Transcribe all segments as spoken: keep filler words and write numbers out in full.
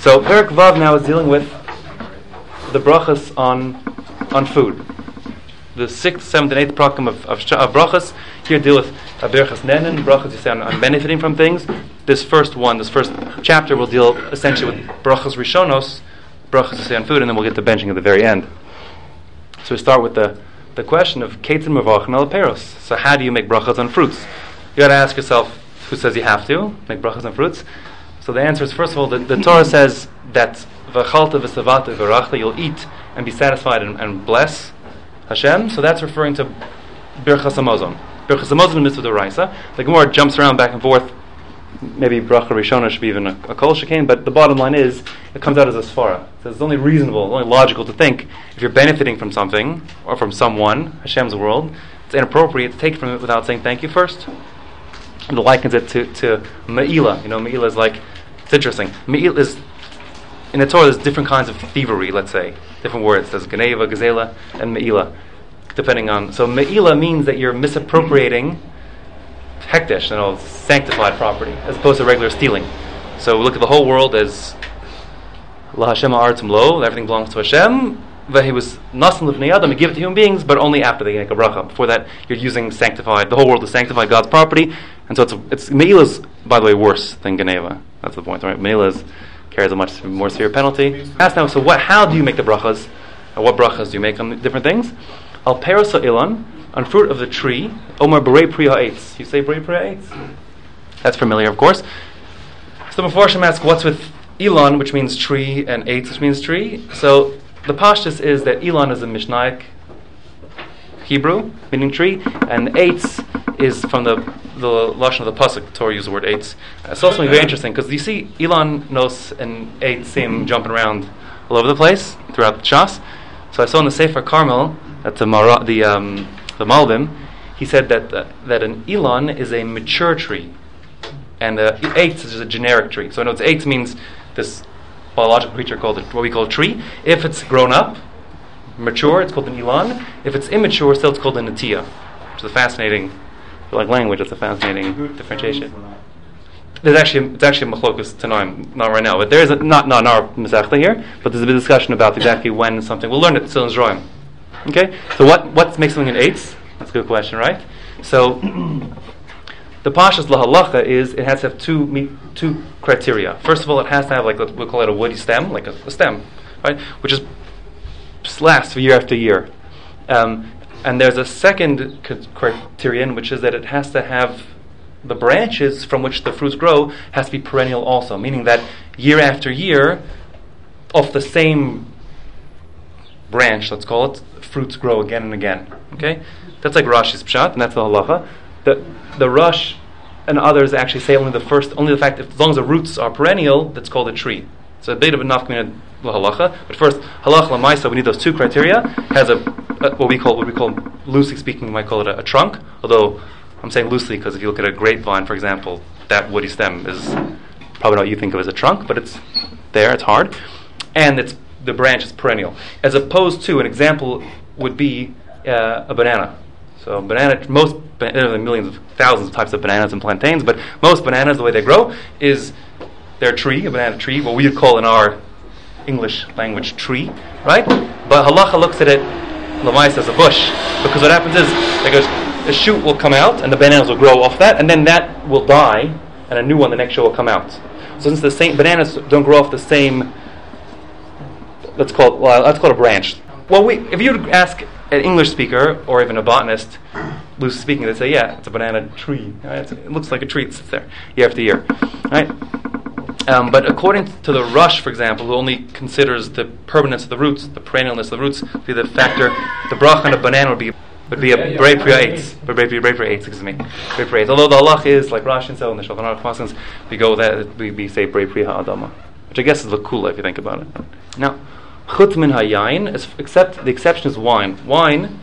So Perek Vav now is dealing with the brachas on on food. The sixth, seventh, and eighth prakim of, of, of brachas here deal with uh, berachas nenen, brachas you say on, on benefiting from things. This first one, this first chapter will deal essentially with brachas rishonos, brachas you say on food, and then we'll get to benching at the very end. So we start with the, the question of ketzin mevachin al peros. So how do you make brachas on fruits? You got to ask yourself, who says you have to make brachas on fruits? So the answer is, first of all, the, the Torah says that v'chalta v'savata v'rachta, you'll eat and be satisfied and, and bless Hashem. So that's referring to birchas hamazon. Birchas hamazon is mitzvah d'oraisa. The Gemara jumps around back and forth. Maybe bracha rishona should be even a, a kol shekain, but the bottom line is it comes out as a svara. So it's only reasonable, only logical to think if you're benefiting from something or from someone, Hashem's world, it's inappropriate to take from it without saying thank you first. And it likens it to, to me'ila. You know, me'ila is like, it's interesting. Me'ila is, in the Torah there's different kinds of thievery, let's say. Different words. There's geneva, gazela, and me'ila. Depending on, so me'ila means that you're misappropriating hekdesh, you know, sanctified property, as opposed to regular stealing. So we look at the whole world as La Hashem ha'artzim lo, everything belongs to Hashem. He was nasan l'bnei adam, you give it to human beings, but only after they make a bracha. Before that, you're using sanctified. The whole world is sanctified, God's property, and so it's it's me'ila's, by the way, worse than geneva. That's the point, right? Me'ila's carries a much more severe penalty. Ask now, so what? How do you make the brachas? Or what brachas do you make on different things? Al peros ha'ilon, on fruit of the tree. Omar berei pri ha'etz. You say berei pri ha'etz? That's familiar, of course. So the Mefarshim ask, what's with Elon, which means tree, and eitz, which means tree? So the pashtus is that Elon is a Mishnaic Hebrew, meaning tree, and eitz is from the the lashon of the pasuk. Torah uses the word eitz. Uh, it's also very interesting because you see Elon, Nos, and eitz seem jumping around all over the place throughout the Shas. So I saw in the Sefer Carmel that the Mara, the um, the Malbim, he said that uh, that an Elon is a mature tree, and uh, eitz is just a generic tree. So I know it's eitz means this biological creature called a, what we call a tree. If it's grown up, mature, it's called an Elon. If it's immature, still it's called a Natiya, which is a fascinating, if you like language, it's a fascinating differentiation. There's actually it's actually a machlokus tanoim, not right now, but there is a, not not in our Masechta here, but there's a bit of discussion about exactly when something. We'll learn it still in Zroim. Okay, so what what makes something an eitz? That's a good question, right? So the pashas lahalacha is it has to have two meet, two criteria. First of all, it has to have like we'll call it a woody stem, like a, a stem, right, which is lasts for year after year. Um, and there's a second c- criterion, which is that it has to have the branches from which the fruits grow has to be perennial also, meaning that year after year, off the same branch, let's call it, fruits grow again and again. Okay, that's like Rashi's pshat, and that's the halacha. The the Rosh and others actually say only the first, only the fact that as long as the roots are perennial, that's called a tree. So a bit of a nafkamina halacha, but first halacha lamaisa, we need those two criteria. Has a, a what we call what we call loosely speaking, we might call it a, a trunk. Although I'm saying loosely because if you look at a grapevine, for example, that woody stem is probably not what you think of as a trunk, but it's there, it's hard, and it's the branch is perennial. As opposed to an example would be uh, a banana. So banana, most there are millions of thousands of types of bananas and plantains, but most bananas, the way they grow, is they're a tree, a banana tree, what we would call in our English language tree, right? But halacha looks at it, lamais, as a bush, because what happens is like a, a shoot will come out, and the bananas will grow off that, and then that will die, and a new one the next year will come out. So since the same bananas don't grow off the same, let's call it, well, let's call it a branch. Well, we, if you would ask an English speaker or even a botanist, loosely speaking, they'd say, yeah, it's a banana tree. Right? It's, it looks like a tree. It sits there year after year. Right? Um, but according to the Rush, for example, who only considers the permanence of the roots, the perennialness of the roots, be the factor, the bracha on a banana would be would be a brei pri ha'etz, brei pri ha'etz, excuse me, brei pri ha'etz. Although the halach is like Rashi and so in the Shulchan Aruch Masans, we go with that, we, we say brei pri ha'adama, which I guess is the kula if you think about it. Now, chutz min hayayin, except the exception is wine. Wine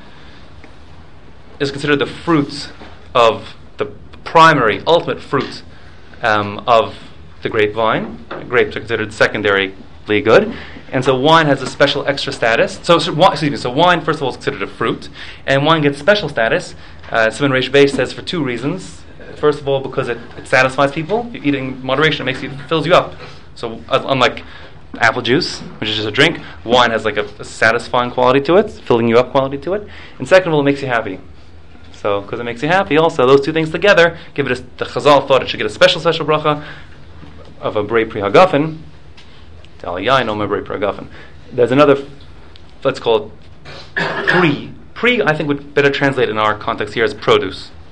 is considered the fruit of the primary, ultimate fruit um, of the grapevine. Grapes are considered secondarily good, and so wine has a special extra status. So, so wine, excuse me. So wine, first of all, is considered a fruit, and wine gets special status. Uh, Simon Reish Beis says for two reasons. First of all, because it, it satisfies people. You eat in moderation; it makes you, it fills you up. So uh, unlike apple juice, which is just a drink. Wine has like a, a satisfying quality to it, filling you up quality to it. And second of all, it makes you happy. So, because it makes you happy also, those two things together give it a, the Chazal thought it should get a special, special bracha of a Brei Pri Hagafen. Al Yain, no Brei Pri Hagafen. There's another, let's call it Pri. Pri, I think, would better translate in our context here as produce.